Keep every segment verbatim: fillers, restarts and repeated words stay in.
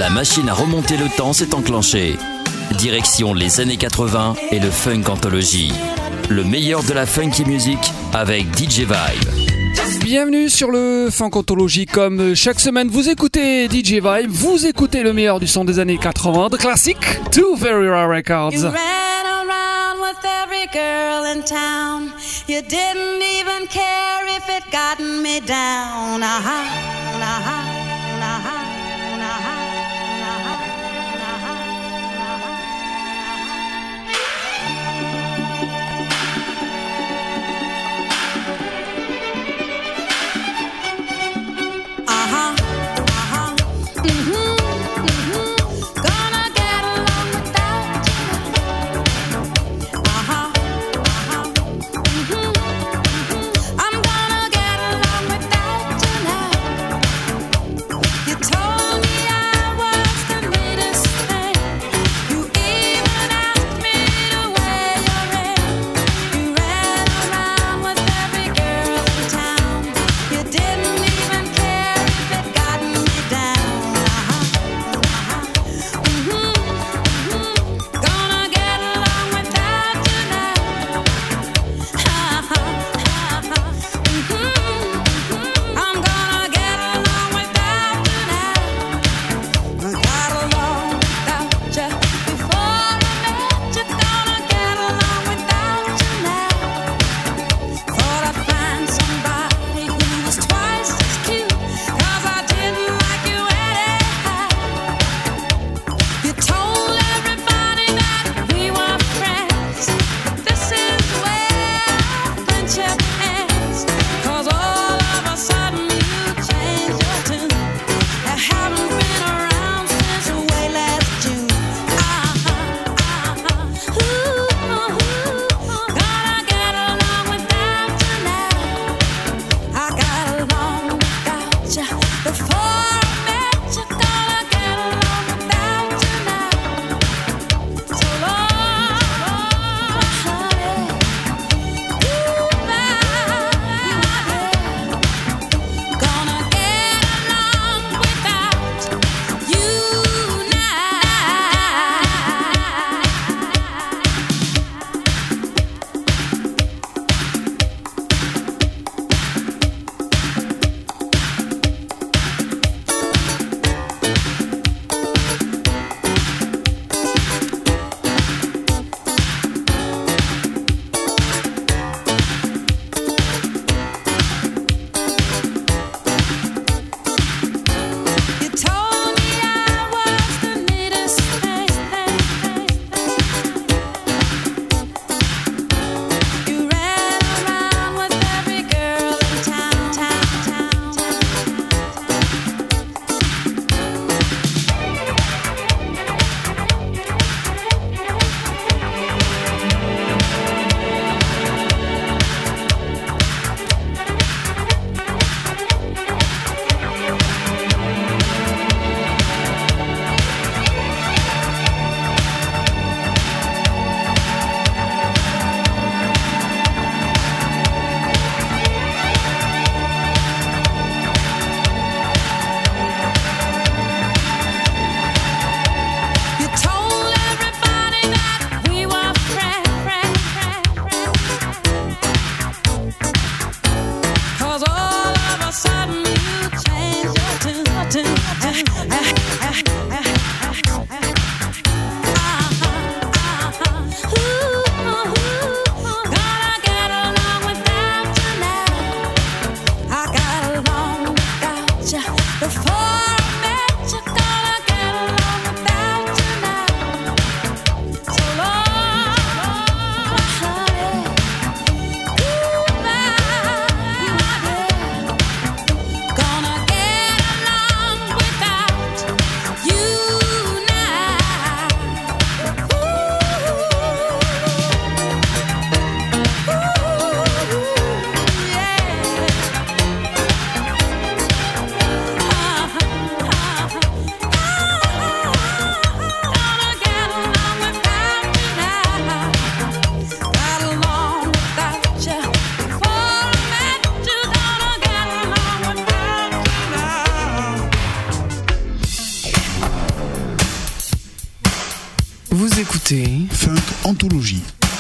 La machine à remonter le temps s'est enclenchée. Direction les années quatre-vingts et le Funk Anthology. Le meilleur de la funky music avec D J Vibe. Bienvenue sur le Funk Anthology. Comme chaque semaine, vous écoutez D J Vibe, vous écoutez le meilleur du son des années quatre-vingts, de classique to very rare records. You ran around with every girl in town. You didn't even care if it gotten me down. Uh-huh, uh-huh, uh-huh, uh-huh, uh-huh. écoutez Funk Anthologie.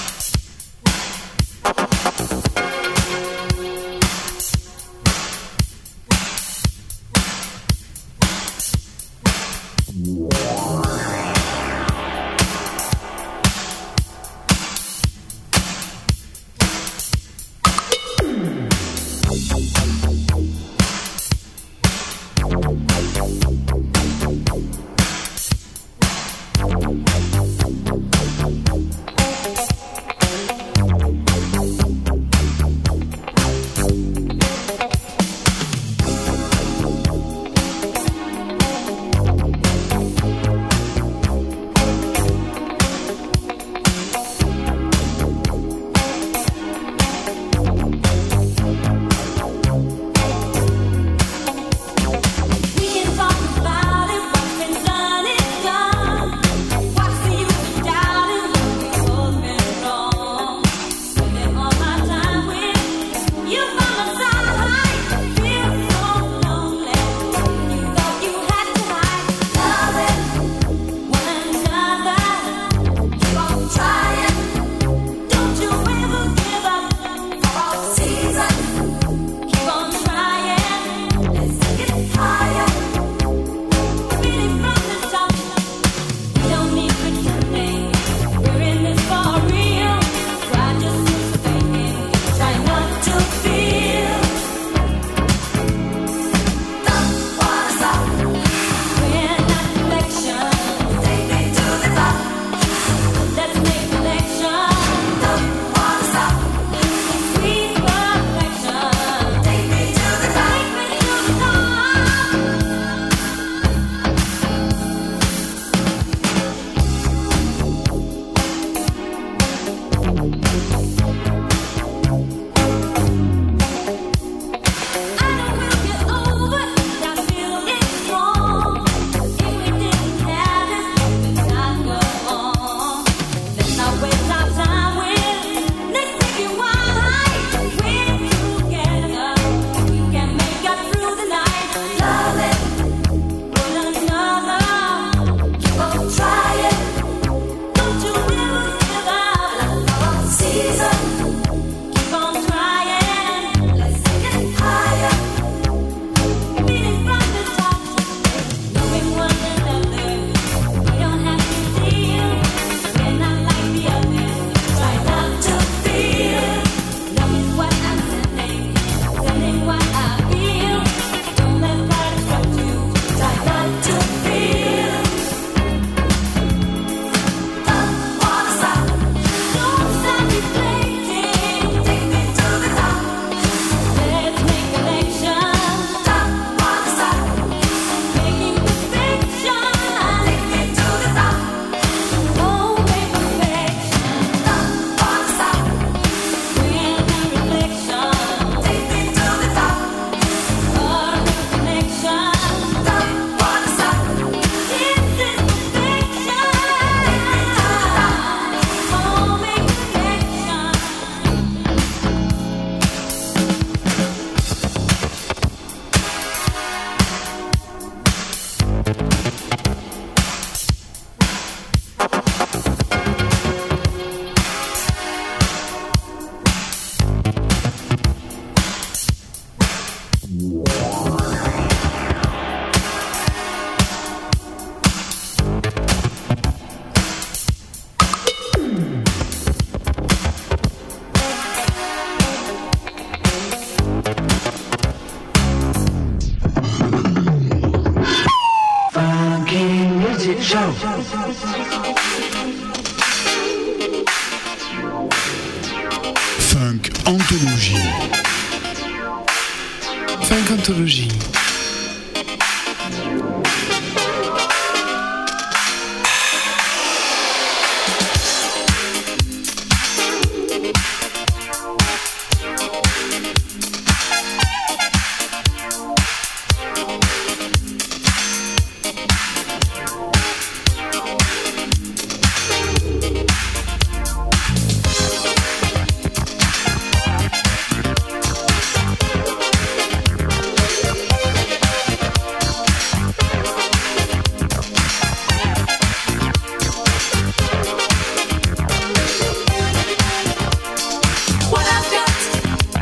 Funk Anthologie. Funk Anthologie.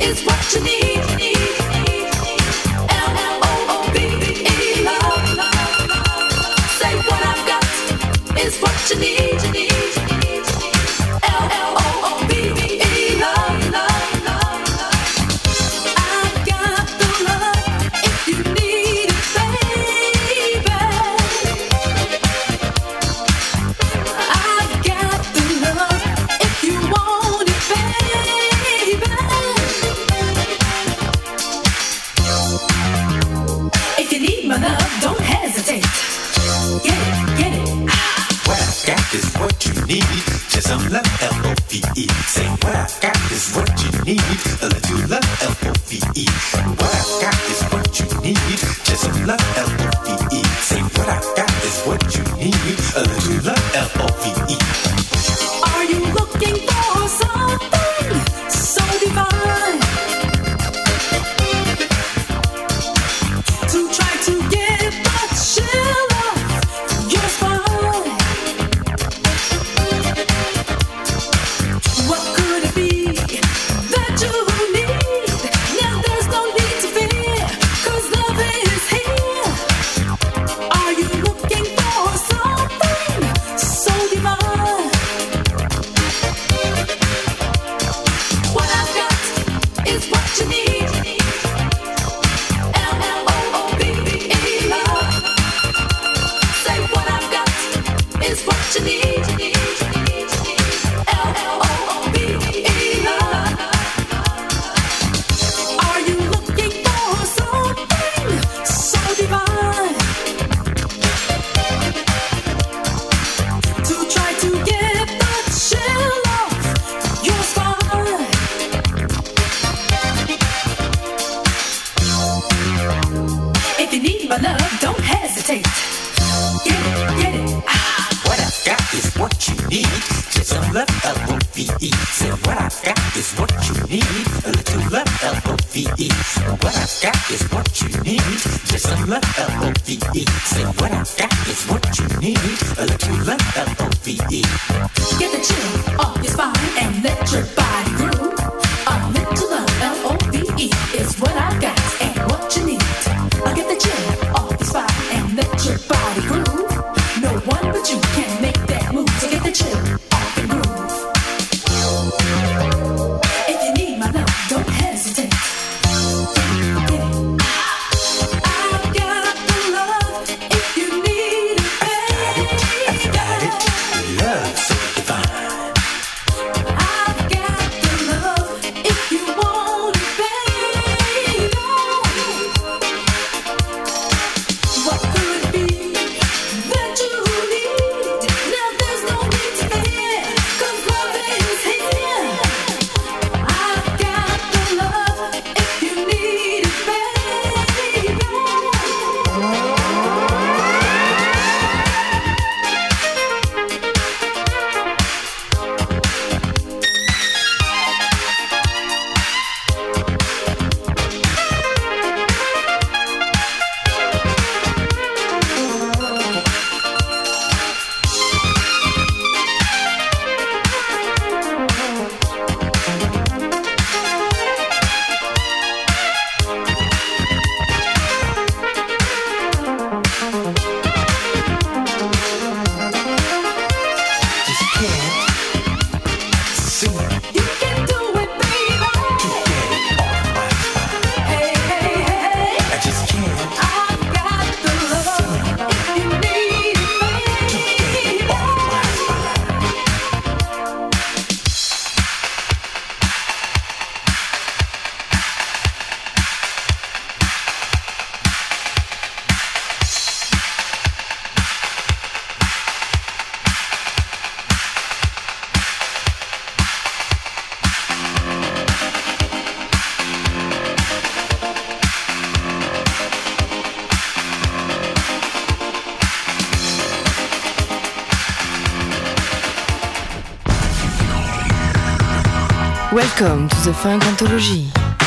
Welcome to the Funk Anthology.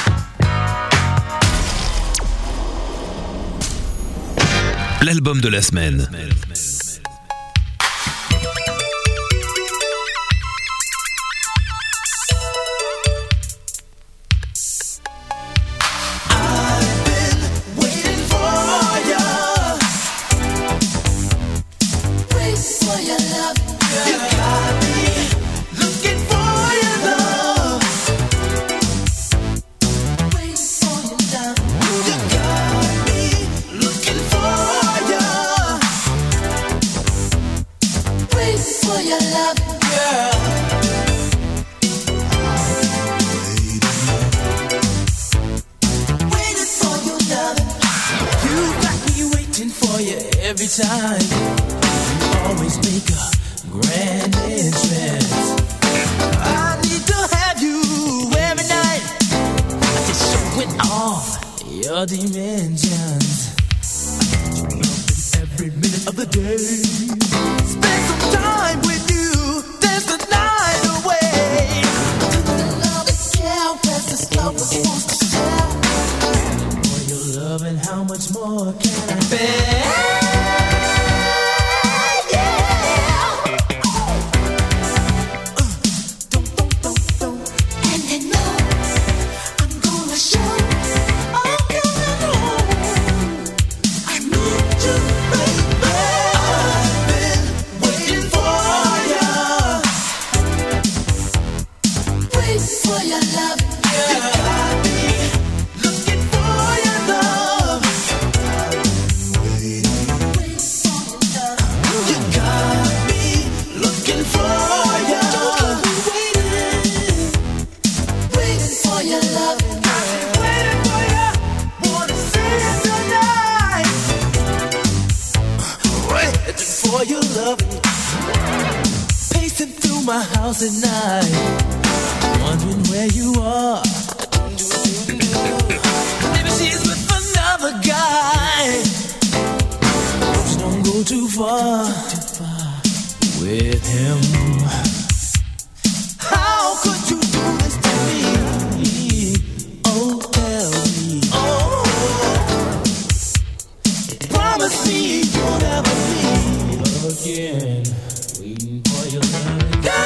L'album de la semaine. every time. You always make a grand entrance. I need to have you every night. I just show it off your dimensions. Every minute of the day. Spend some time with you. Dance the night away. The love is care. Where's this love was supposed to share? For your love and how much more can I bear? At night, wondering where you are. Maybe she's with another guy. Just don't go too far with him. How could you do this to me? Oh, tell me. Oh, promise me you'll never leave again. Waiting for your love.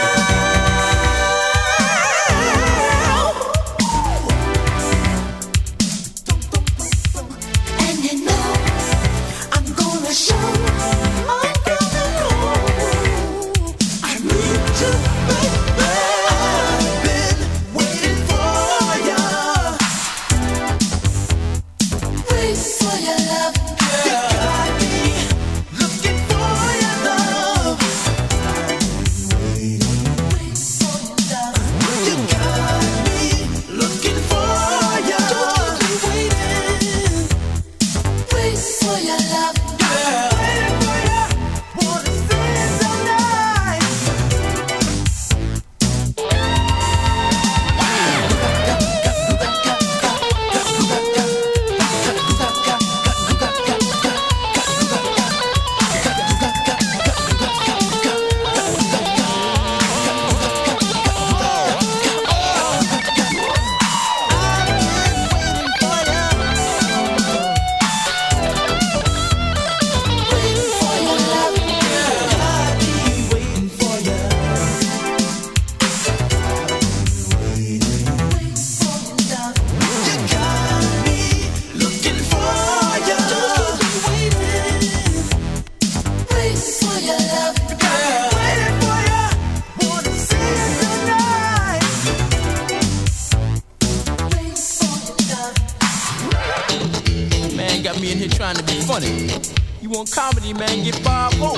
Comedy, man, get five oh.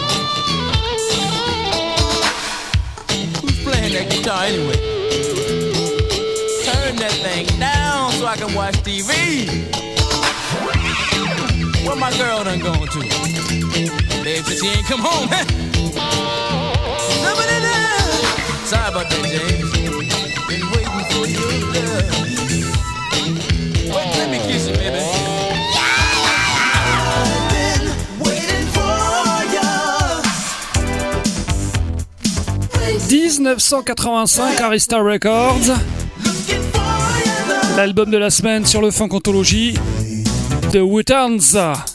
Who's playing that guitar anyway? Turn that thing down so I can watch T V. Where my girl done gone to? Babe said she ain't come home. Sorry about that, James. Been waiting for your love. Wait, let me kiss you, baby. dix-neuf cent quatre-vingt-cinq, Arista Records. L'album de la semaine sur le Funk Anthology, The Wu-Tangs.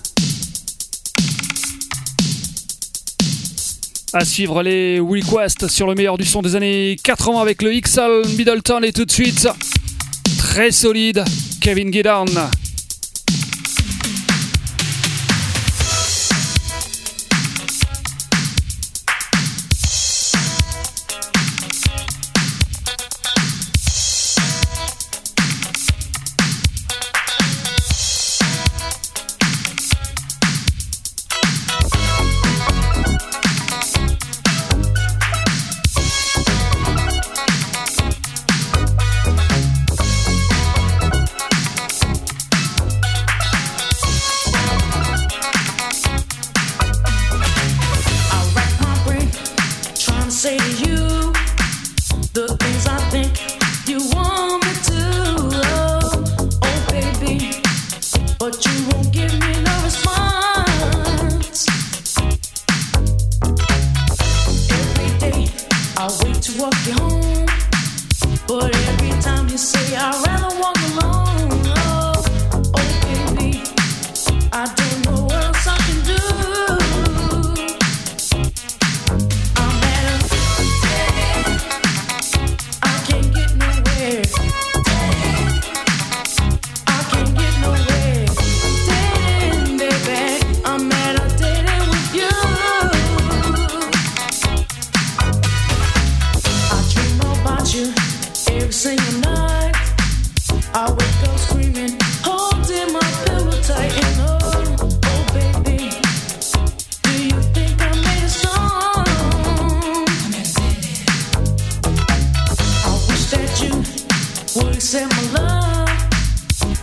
À suivre les requests sur le meilleur du son des années quatre-vingts avec le X L Middleton et tout de suite, très solide, Kevin Guidon.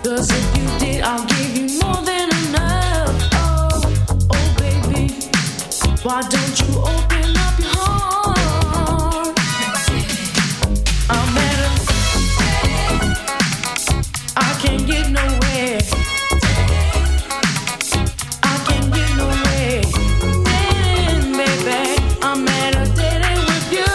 'Cause if you did, I'll give you more than enough. Oh, oh baby, why don't you open up your heart? I'm at a, I can't get nowhere. I can't get nowhere. Then, baby, I'm at a dead end with you.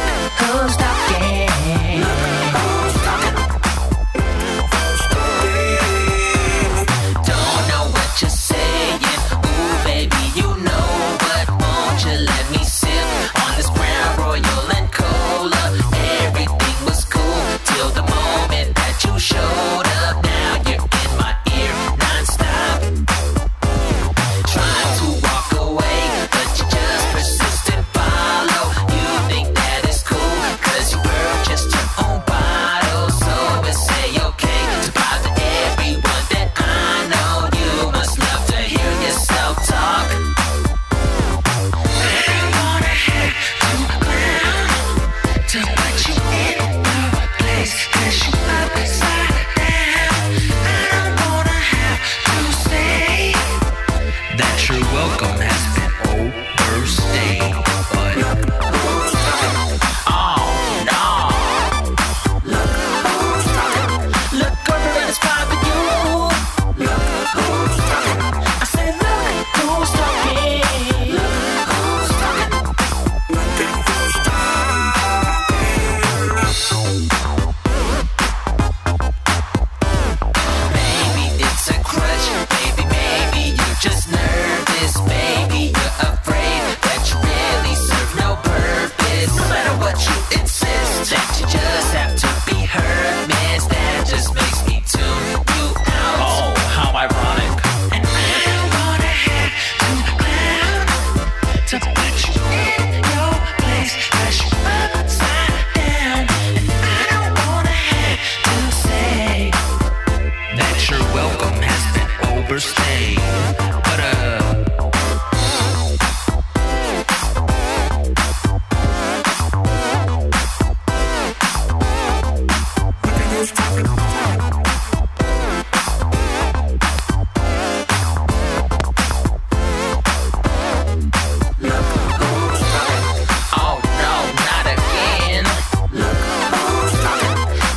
Who's talking?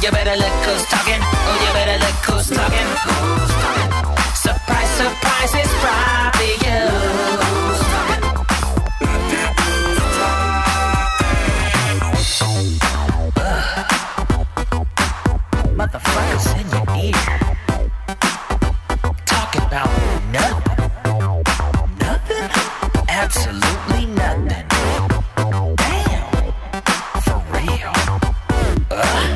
You better look who's talking. Oh, you better look who's talking. Surprise, surprise, it's probably you. Motherfuckers in your ear. Talking about nothing. Nothing? Absolutely nothing. Damn. For real. Ugh.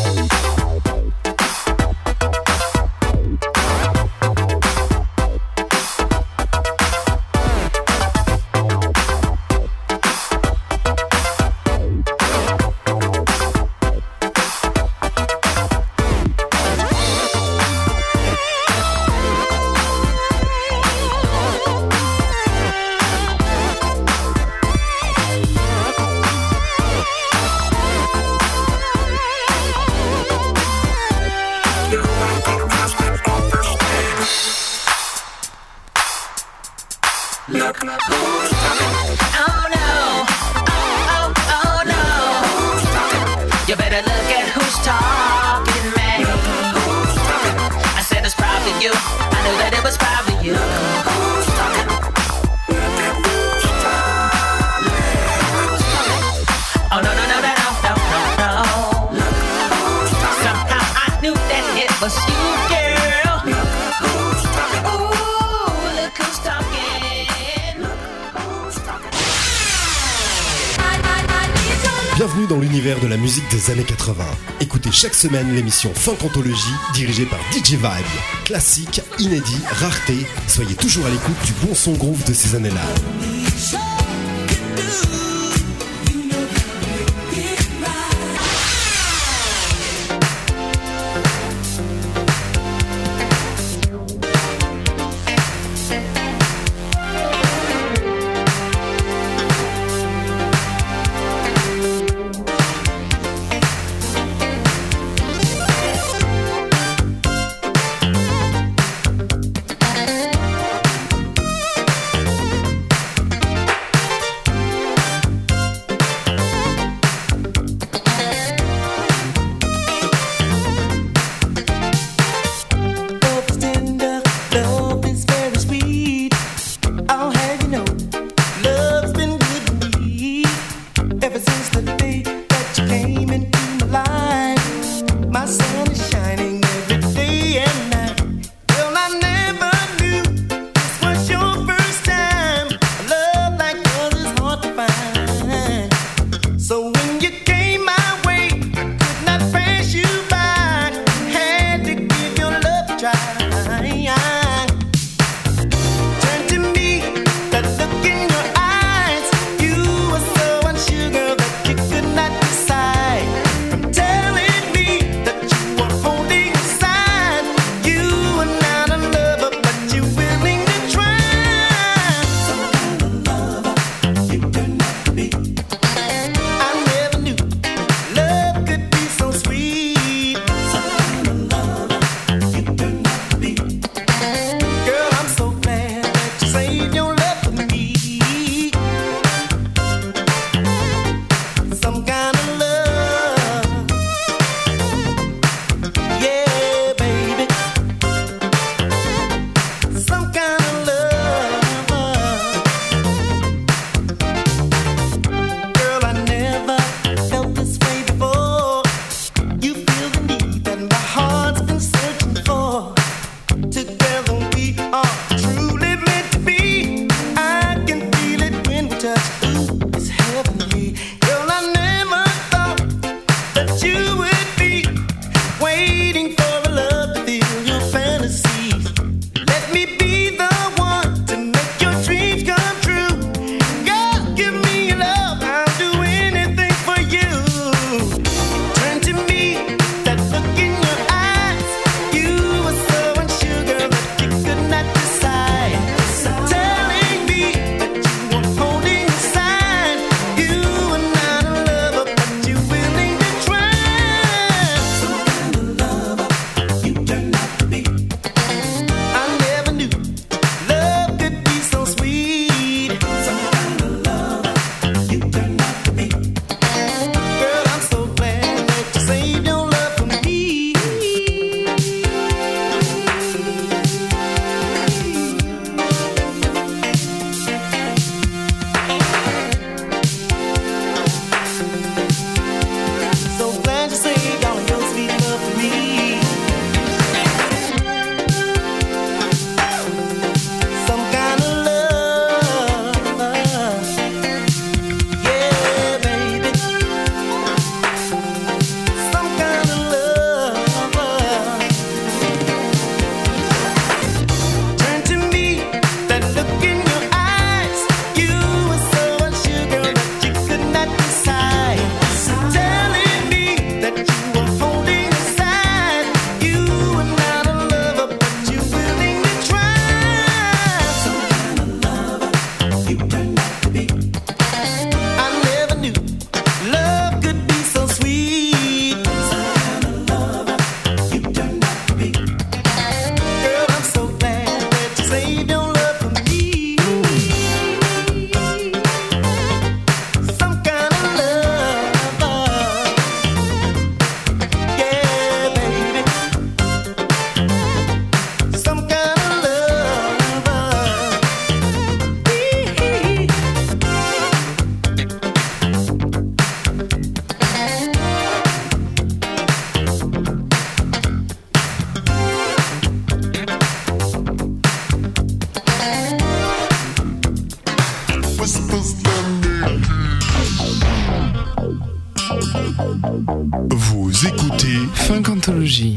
Oh no, oh, oh, oh no. You better look at who's talking, man. I said it's probably you. I knew that it was probably you. Oh no, no, no, no, no, no, no. Somehow I knew that it was you, girl. Ooh, look who's talking. Bienvenue dans l'univers de la musique des années quatre-vingts. Écoutez chaque semaine l'émission Funk Anthologie dirigée par D J Vibe. Classique, inédit, rareté, soyez toujours à l'écoute du bon son groove de ces années-là. Funk Anthology.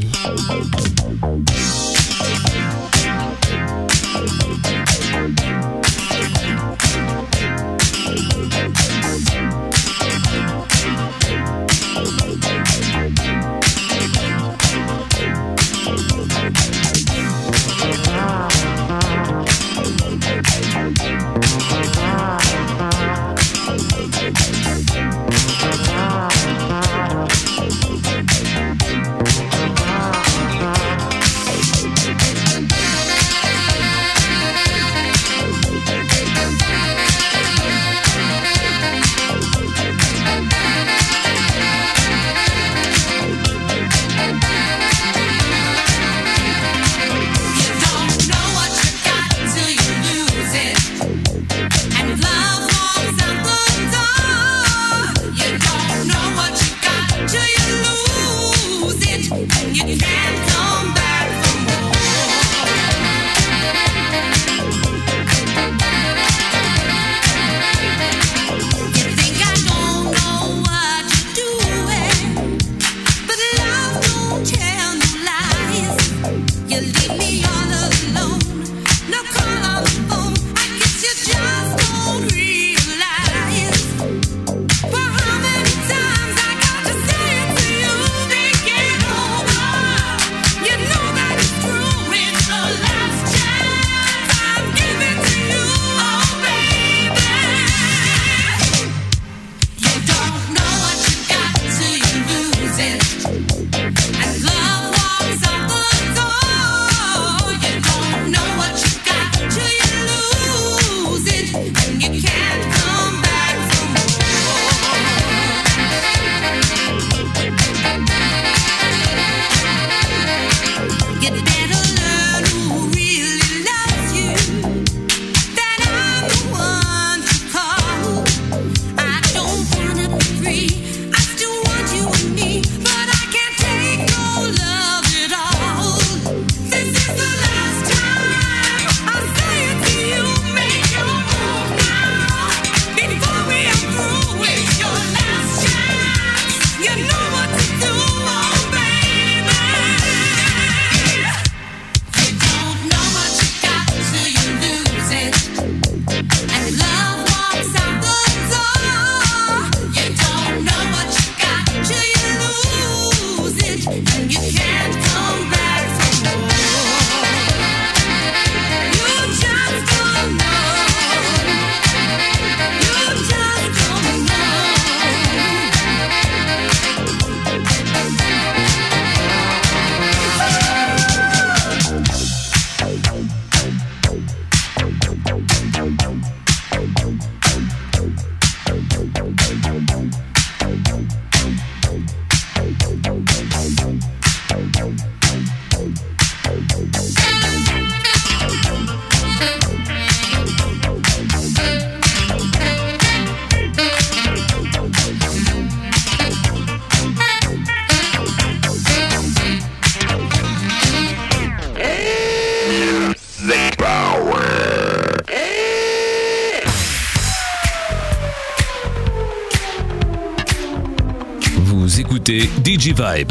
D J Vibe.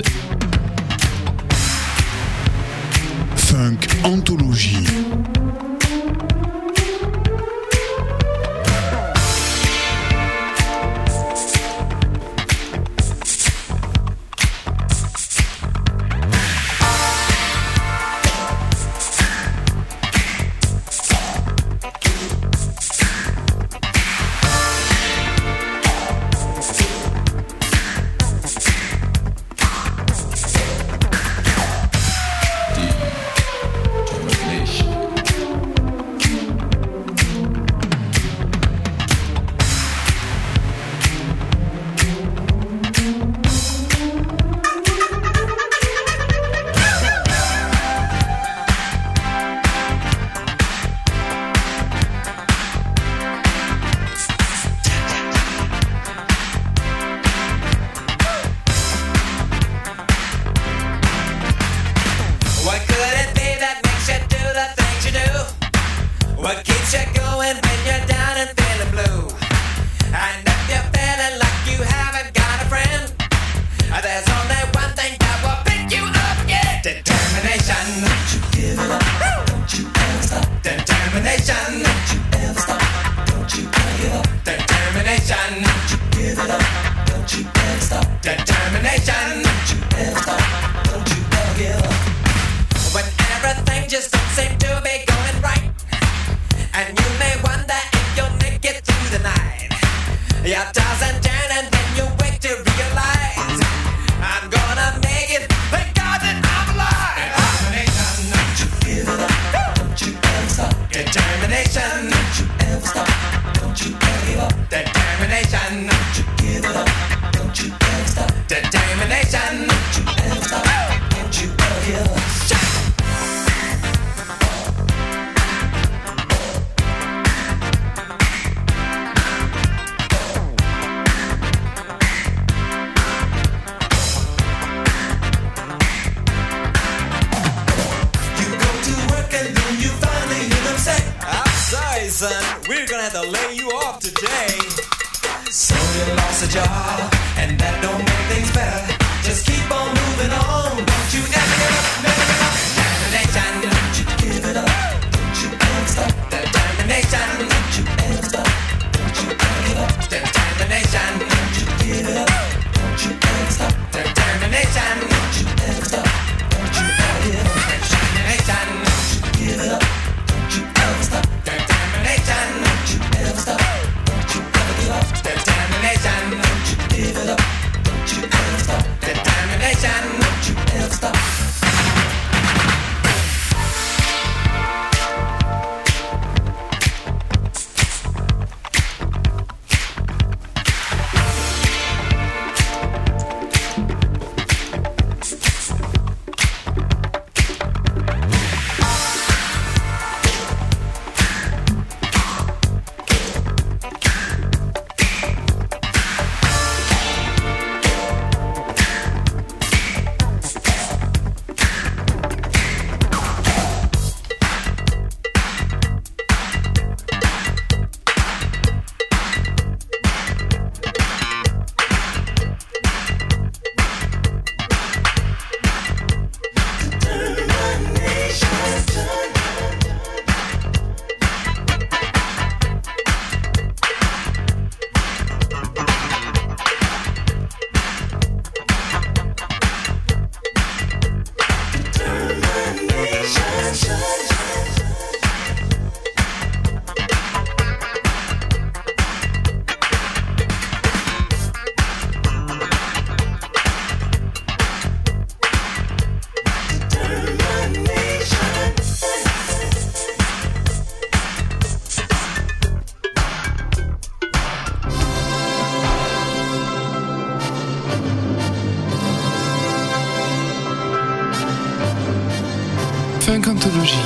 Funk Anthology. There's only one thing that will be son, we're gonna have to lay you off today. So you lost a job, and that don't make things better. Just keep on moving on. Don't you ever give up, never give up. Determination, don't you give it up. Don't you ever stop. Determination, don't you ever stop. Don't you ever give up. Determination, don't you give it up. Don't you ever stop. Determination, don't you ever stop. Don't you ever give up. Determination, don't you give it up. Don't you ever stop. Determination, don't you ever stop. Don't you ever give up. Determination, don't you give it up. Don't you ever stop. Determination, don't you ever stop. Funkantologie.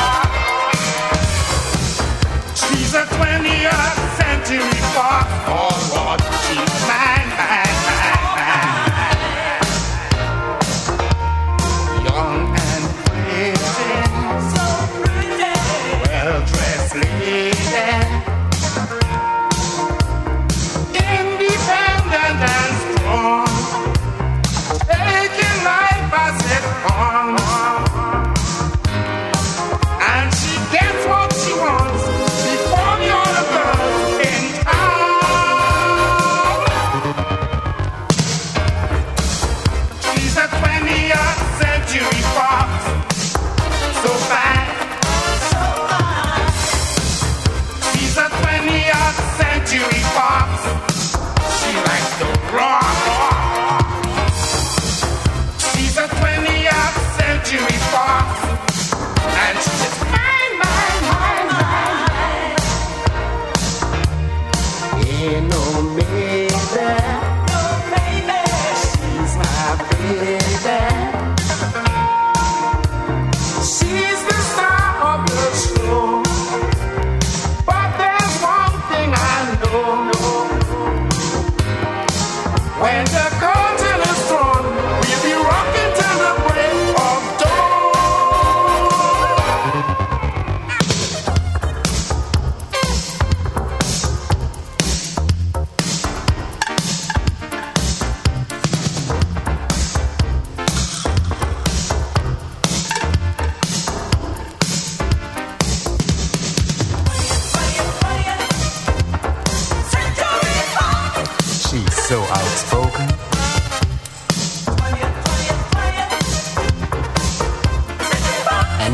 She's a twentieth century fox.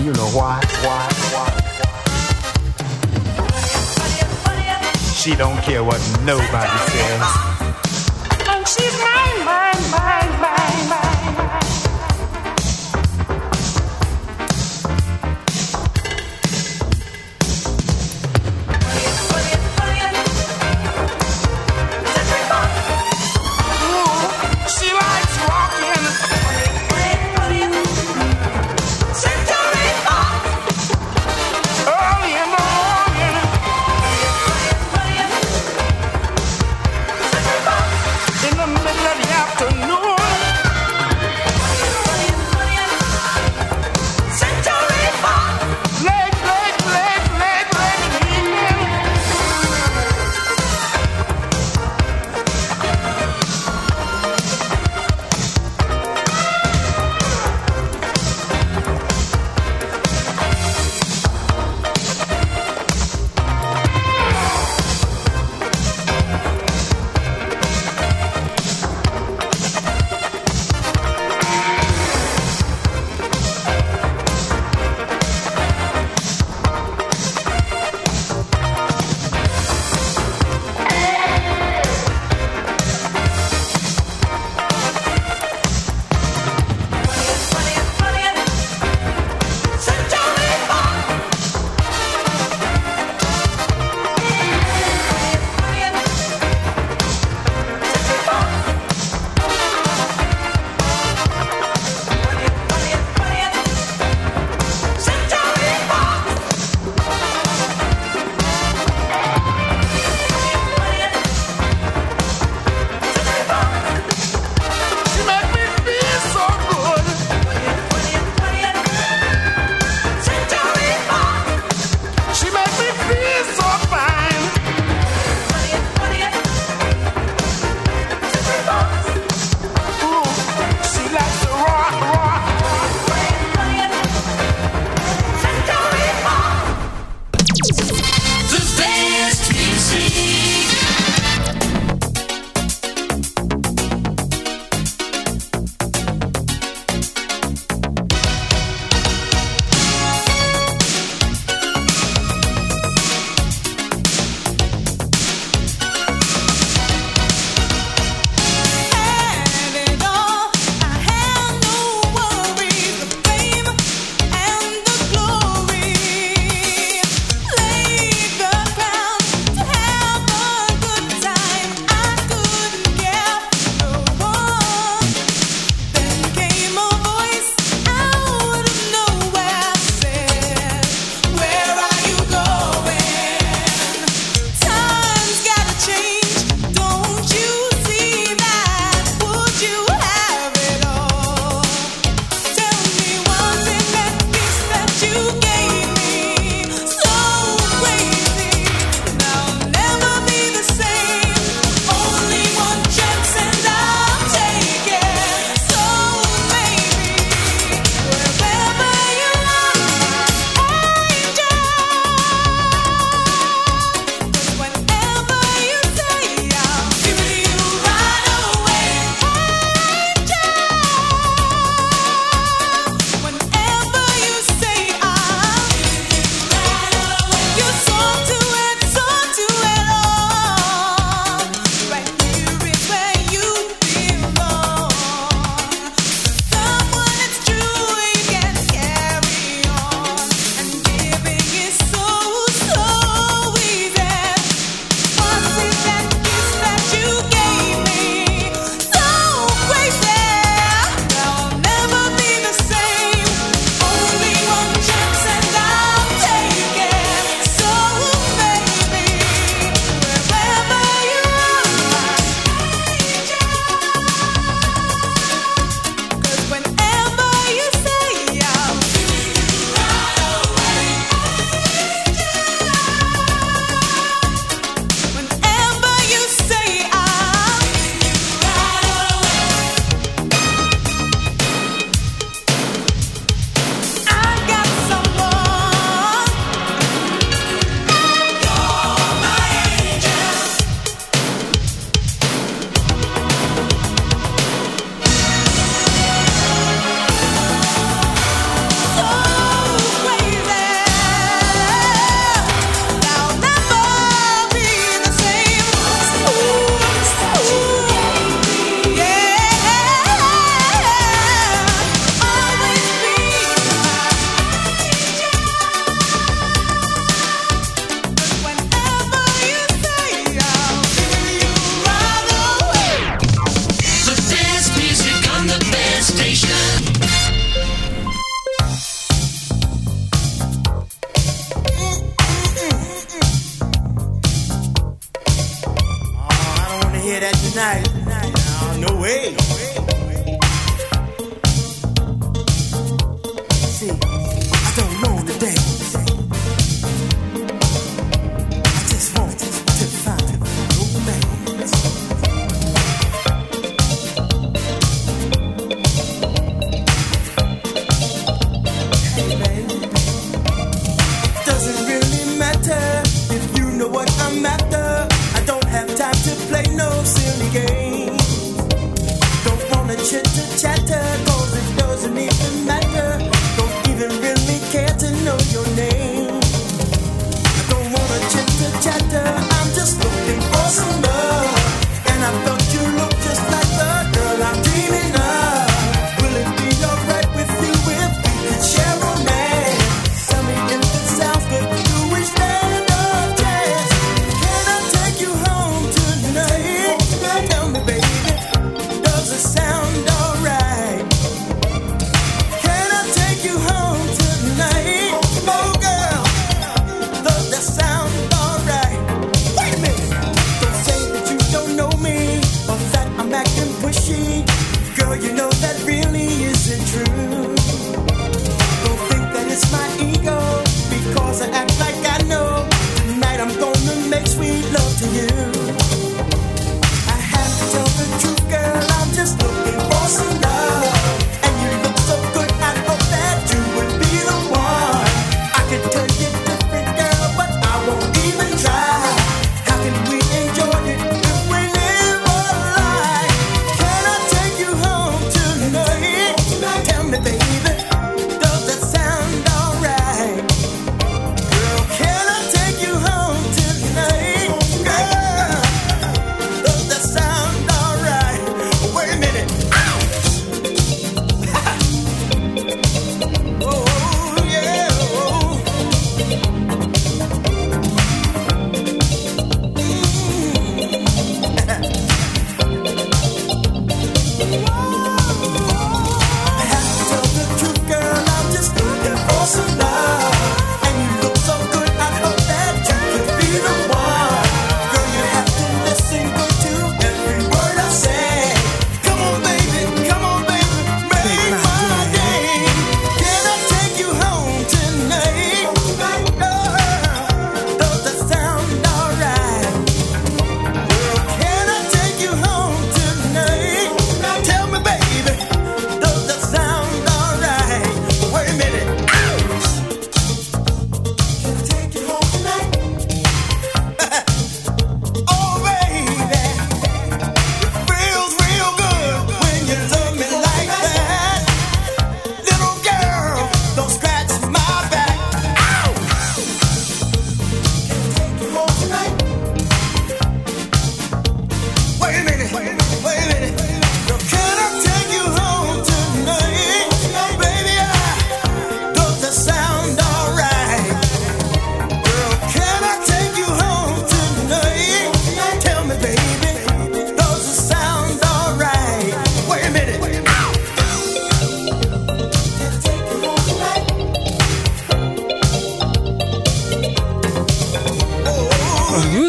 You know why? Why? Why? She don't care what nobody says. And she's mine, mine, mine, mine, mine, mine. She likes rocking. Early in the morning. In the middle of the afternoon.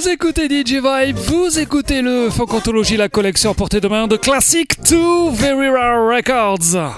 écoutez D J Vibe, vous écoutez le Funk Anthology, la collection portée de main de Classic to Very Rare Records.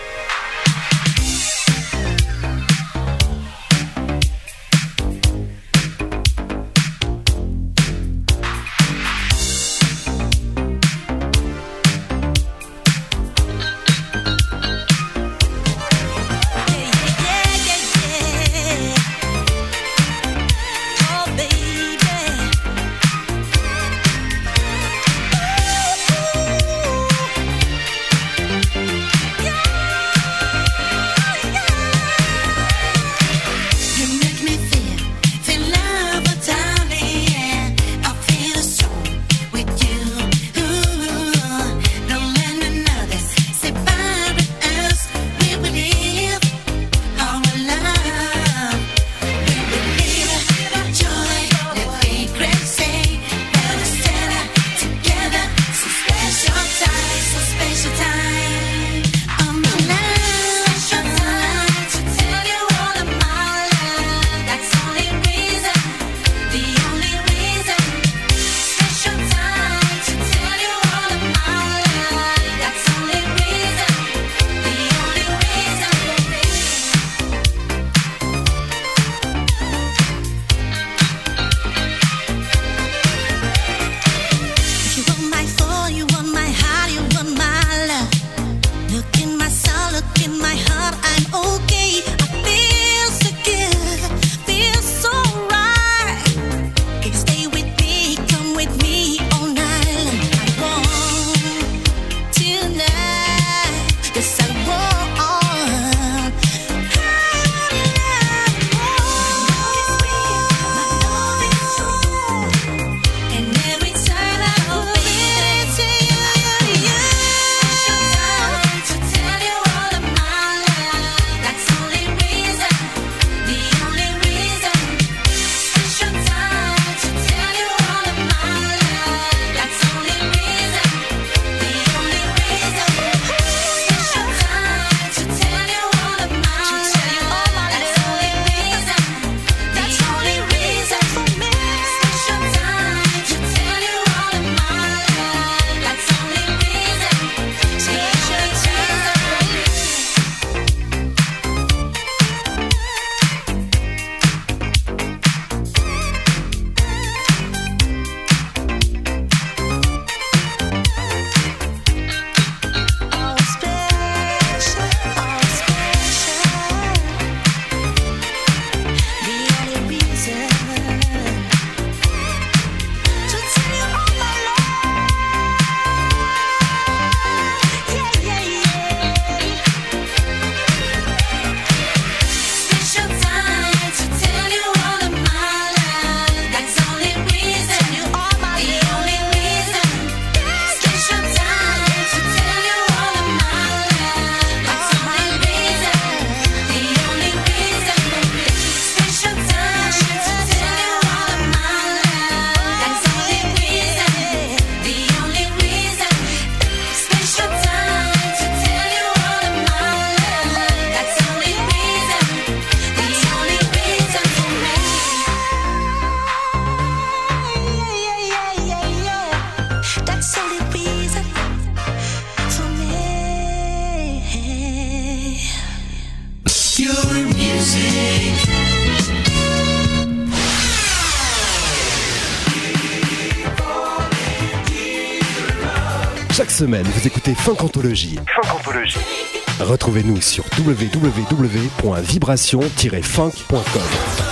Chaque semaine, vous écoutez Funk Anthology. Funk Anthology. Retrouvez-nous sur w w w point vibration tiret funk point com.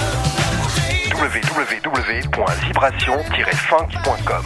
w w w point vibration tiret funk point com.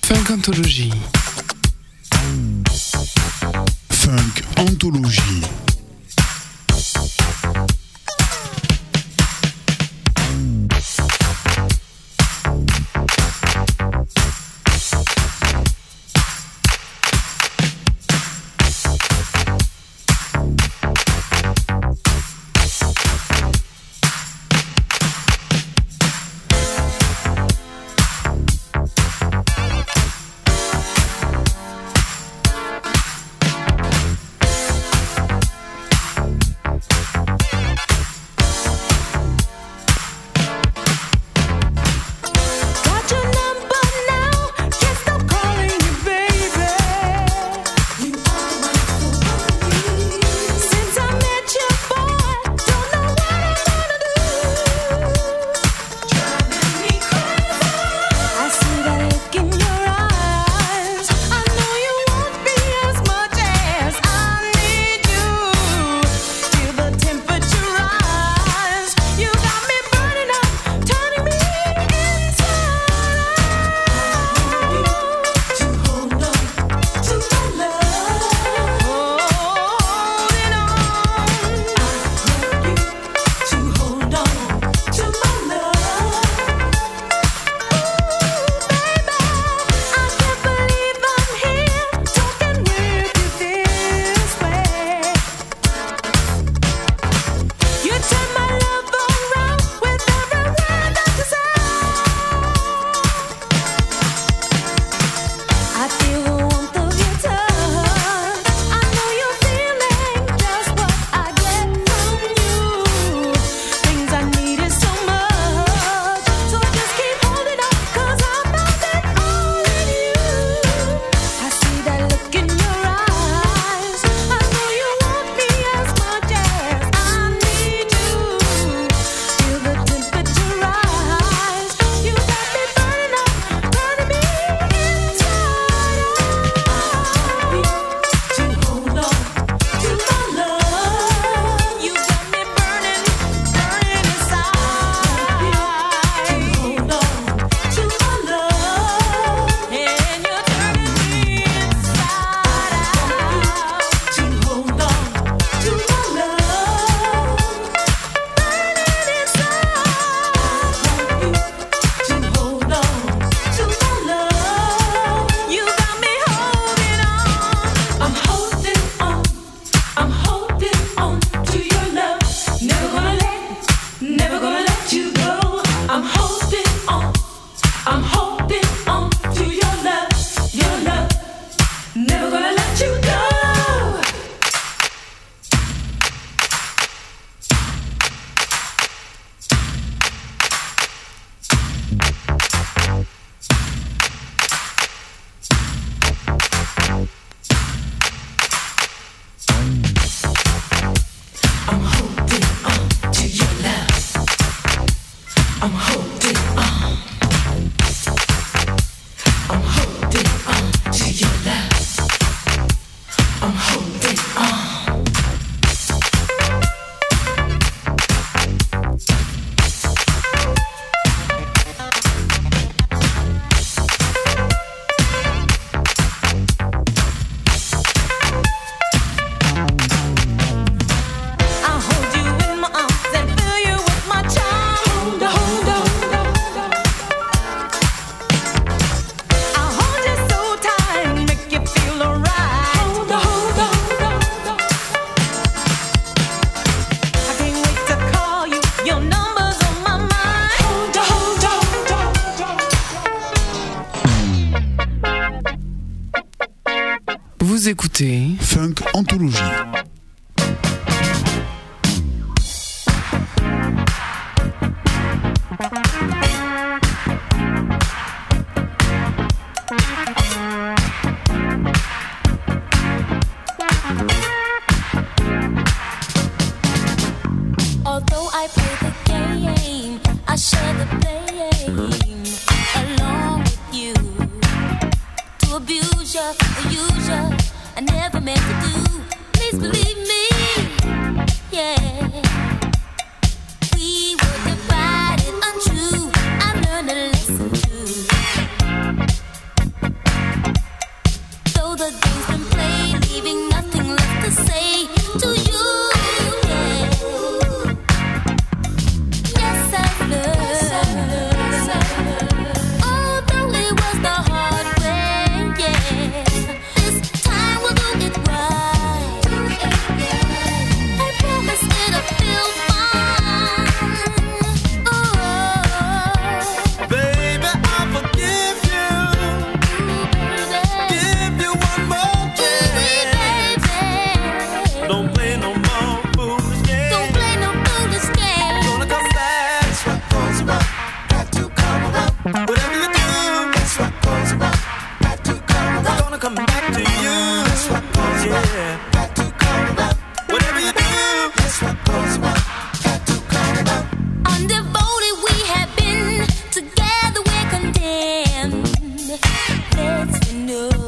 Funk Anthology. Funk Anthology. Vous écoutez Funk Anthology. Although I play the game, I share the blame along with you. To abuse you, or use you, I never meant to do. Please believe Whatever you do, that's what goes around. Got to come around. I'm gonna come back to you. That's what goes around. Yeah. Got to come around. Whatever you do, that's what goes around. Got to come around. Undevoted we have been, together we're condemned. Let's renew.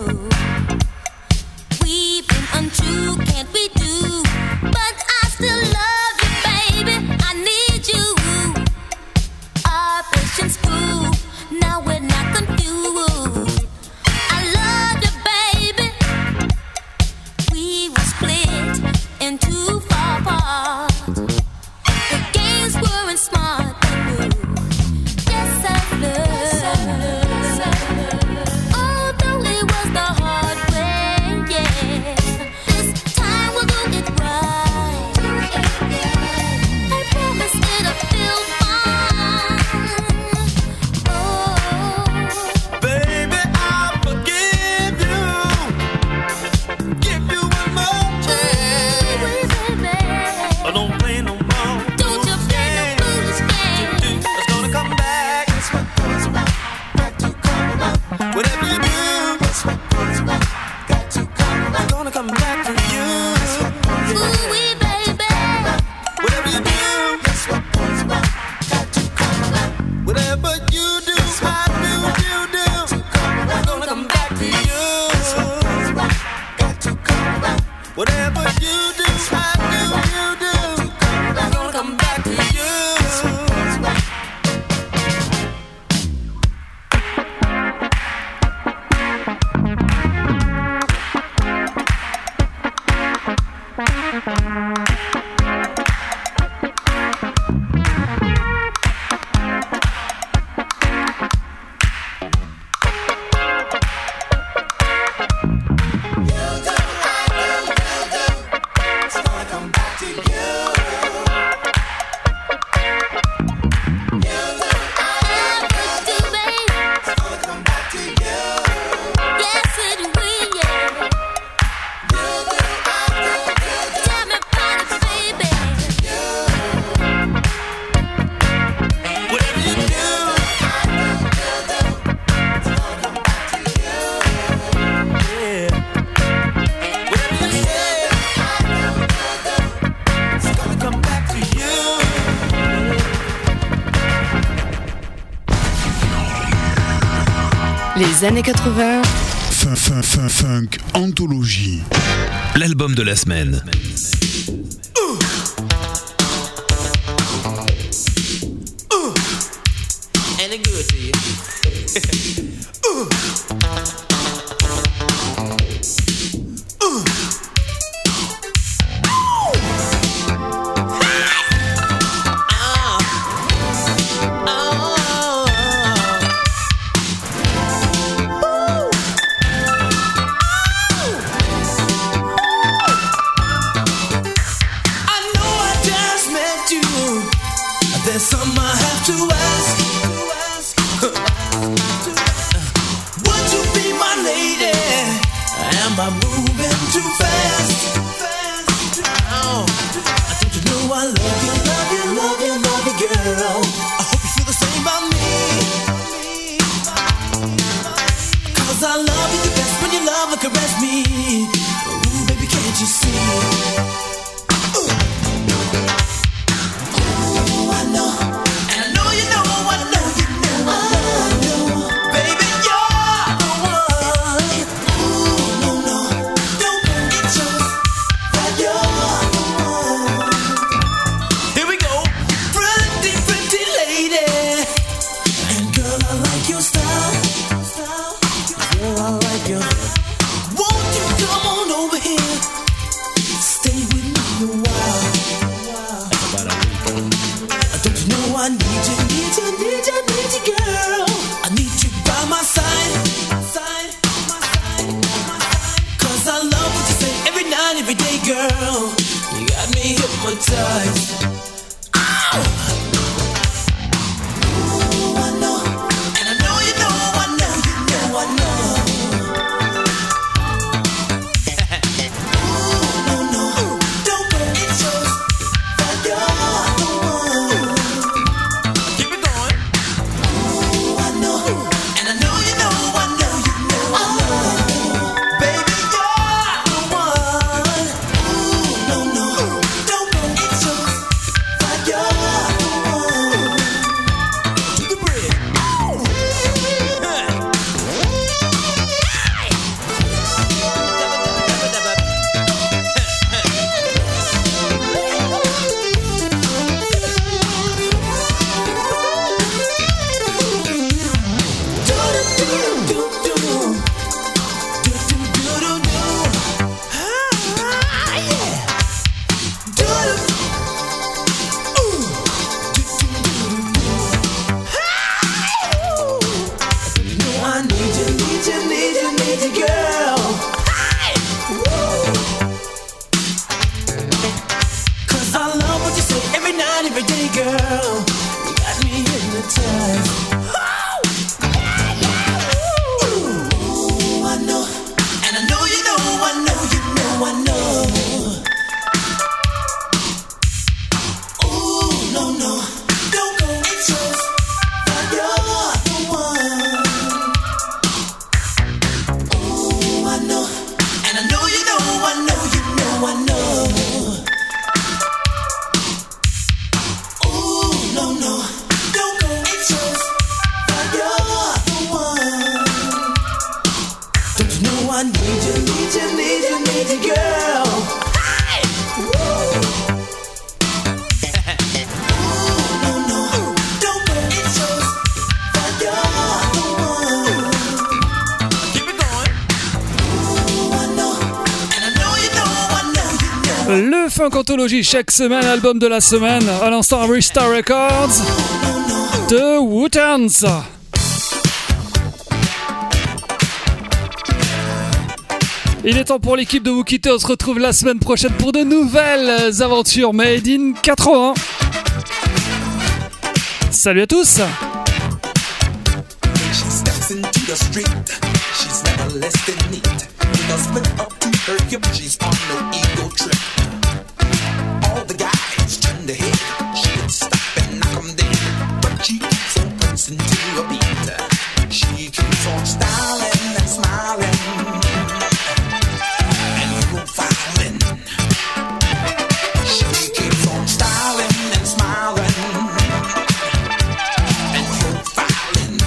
We've been untrue, can't we do? But I still love you, baby. I need you. Our patience grew, now we're not confused. I love you, baby. We were split in two far parts. The games weren't smart and new. Yes, I've learned. Although it was the hard way, yeah. This time we'll do it right. I promise it'll feel fine. Oh, Baby, I'll forgive you. Give you one more chance. baby, Oh, don't play no more. don't you play no foolish games. It's gonna come back. That's what goes around. Got to come around. Whatever you do, that's what goes around. Got to come around. It's gonna come back to you. Ooh-wee, baby. Whatever you do, that's what goes around. Got to come around. Whatever you do, I do, you do. It's gonna come back to you. Got to come around. Whatever you do, I do, you do. It's gonna come back to you. Les années quatre-vingts. Fun, fun, fun, funk anthologie. L'album de la semaine. Ain't it good to you? Ooh. Ooh. There's something I have to ask. Would you be my lady? Am I moving too fast? Oh, don't you know I love you, love you, love you, love you, girl. I hope you feel the same about me. Cause I love you the best when you love and caress me. Ooh, baby, can't you see? I know I need you, need you, need you, need you, girl. Hey! Woo! Ooh, no, no, don't go. It's yours, for you're the one. Keep it going. Ooh, I know, and I know you know, I know you know. Le Funk Anthology, chaque semaine, album de la semaine. À l'instant, Restart Records de Wu-Tans. Il est temps pour l'équipe de vous quitter. On se retrouve la semaine prochaine pour de nouvelles aventures Made in quatre-vingts. Salut à tous. She steps into the street. She's never less than neat. With a split up to her hip, she's on no ego trip. All the guys turn their head. She would stop and knock 'em dead, but she keeps on dancing to a beat. She keeps on styling and smiling. She keeps on styling and smiling and profiling.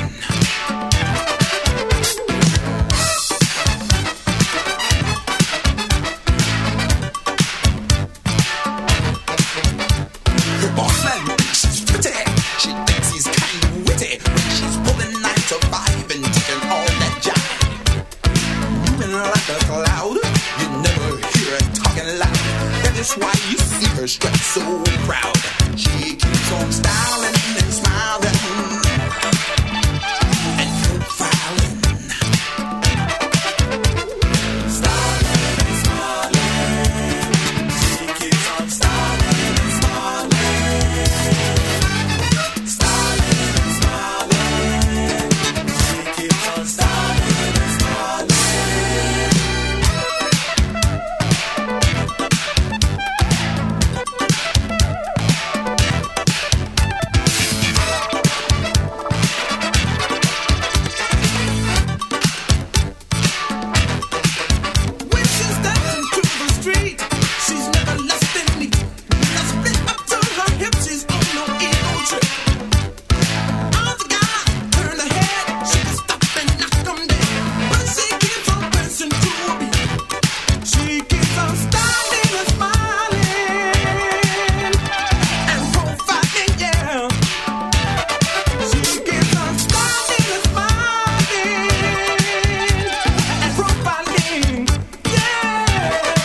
Her boss man thinks she's pretty. She thinks he's kind of witty when she's pulling nine to five and taking all that jive. Moving like a cloud, you never hear her talking loud. That is why you see her strut so proud. She keeps on styling and smiling and profiling. Styling and smiling. She keeps on styling and smiling. Styling and smiling. She keeps on styling and smiling. When she's dancing to the street, she's never less than neat. With a split up to her hip, she's on no ego trip. All the guys turn her head, she can stop and knock 'em dead, but she keeps on dancing to a beat. She keeps on styling and smiling and profiling, yeah. She keeps on styling and smiling and profiling, yeah.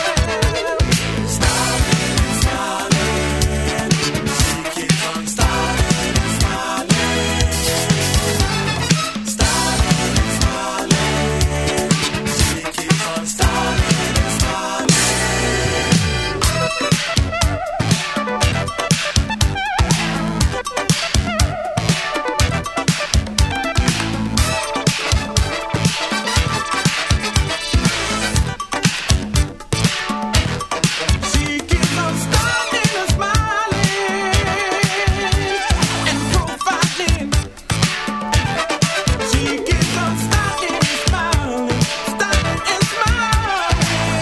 Styling and smiling. She keeps on styling and smiling. Styling and smiling. She keeps on styling and smiling. She keeps on styling and smiling and profiling. She keeps on styling and smiling, styling and smiling.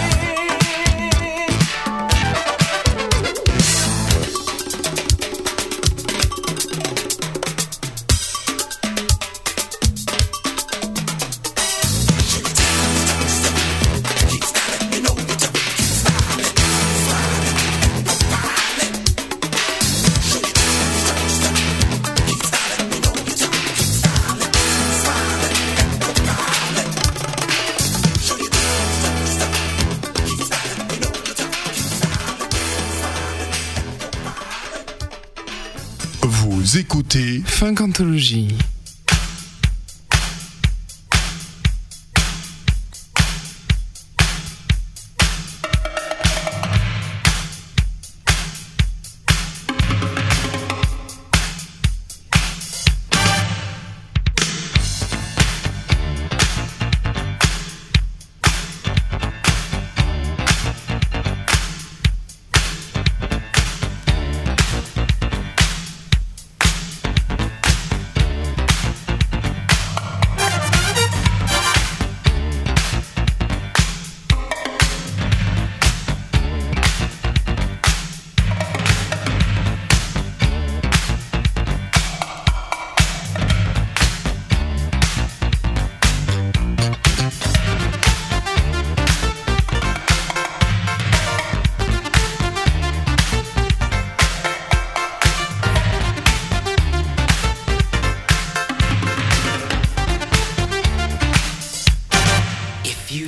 Vous écoutez Funk Anthology.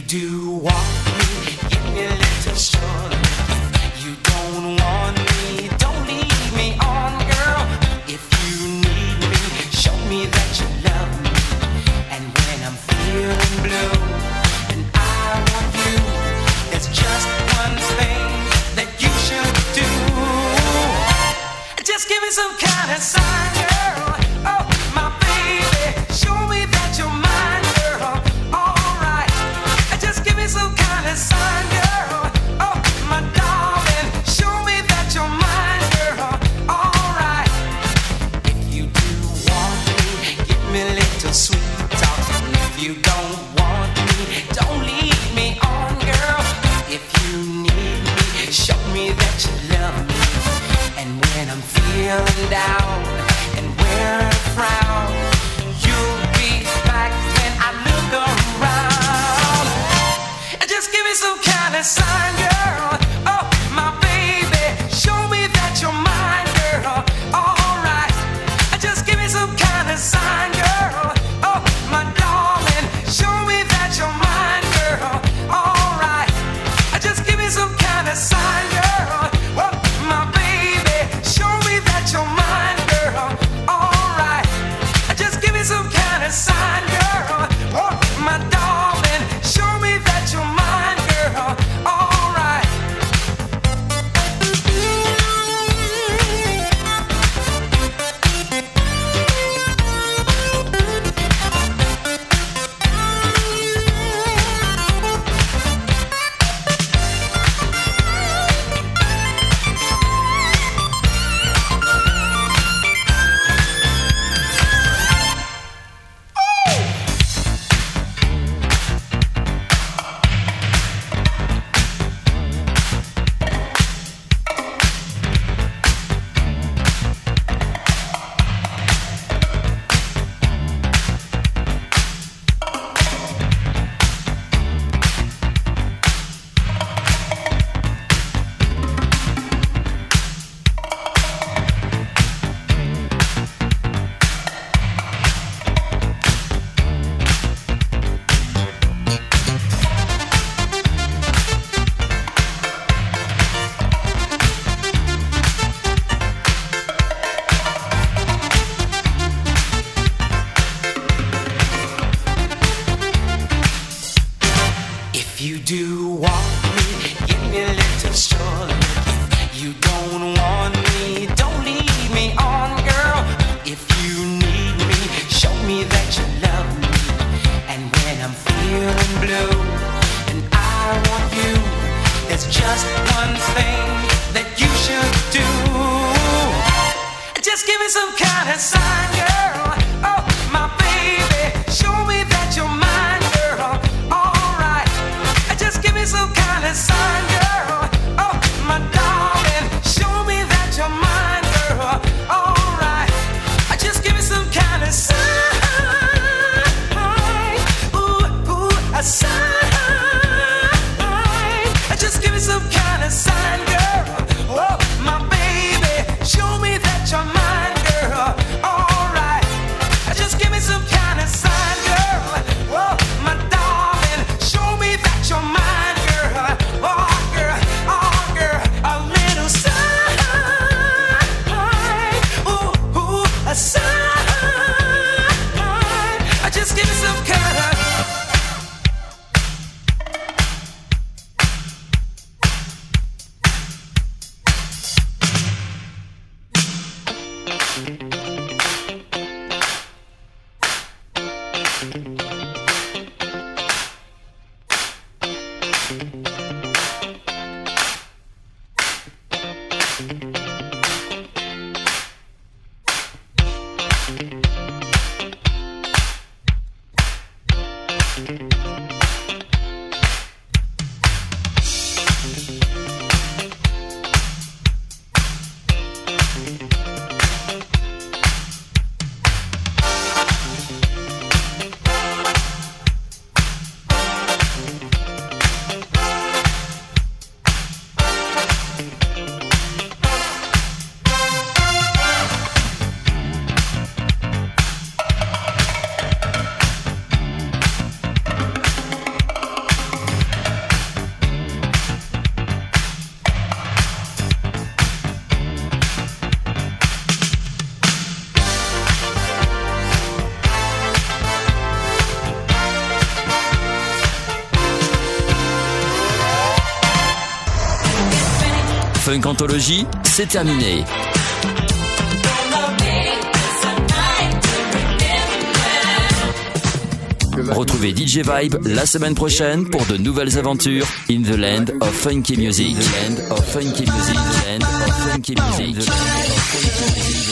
do want me, give me a little sure. If you don't want me, don't leave me on, girl. If you need me, show me that you love me. And when I'm feeling blue and I want you, there's just one thing that you should do. Just give me some kind of sign, girl. Oh, my baby, show me that you're mine, girl. Alright, just give me some kind of sign, girl. Oh, my darling, show me that you're mine, girl. Alright, if you do want me, give me a little sweet talk. And if you don't want me, don't leave me on, girl. If you need me, show me that you love me. And when I'm feeling down and wearing a frown, you'll be back when I look around. And just give me some kind of sign, girl. Oh, my baby, show me that you're mine, girl. Alright, just give me some kind of sign, girl. Oh, my darling, show me that you're mine, girl. Alright, just give me some kind of sign, girl. Oh, my baby, show me that you're mine, girl. Alright, just give me some kind of sign, girl. Oh, my darling, show me that you're mine, girl. Alright. If you do want me, give me a little sure. If you don't want me, don't leave me on, girl. If you need me, show me that you love me. And when I'm feeling blue and I want you, there's just one thing that you should do. Just give me some kind of sign, girl. Oh, my baby, show me that you're mine, girl. Alright, just give me some kind of sign, girl. Oh, my darling, show me that you're mine, girl. Alright, just give me some kind of sign. Ooh, ooh, a sign. Just give me some kind of sign, girl. Oh, my baby, show me that you're mine, girl. Alright, just give me some kind of sign, girl. Oh, my darling, show me that you're mine, girl. Oh, girl, oh, girl, a little sign. Ooh, ooh, a sign. Just give me some kind of. Funk Anthology, c'est terminé. Retrouvez D J Vibe la semaine prochaine pour de nouvelles aventures in the land of funky music. Land of funky music. Land of funky music.